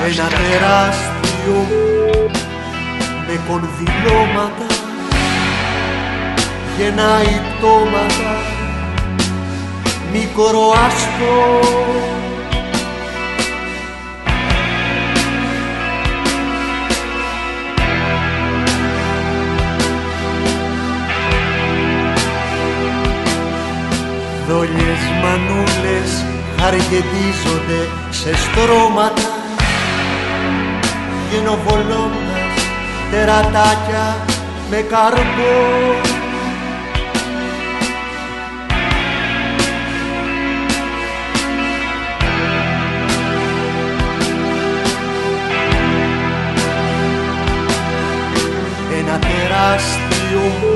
Ένα τεράστιο με κονδυλώματα γεννάει πτώματα, μικρό άσπρο. Δόλιες μανούλες χαργεντίζονται σε στρώματα, γενοβολώντας τερατάκια με καρπό. Ένα τεράστιο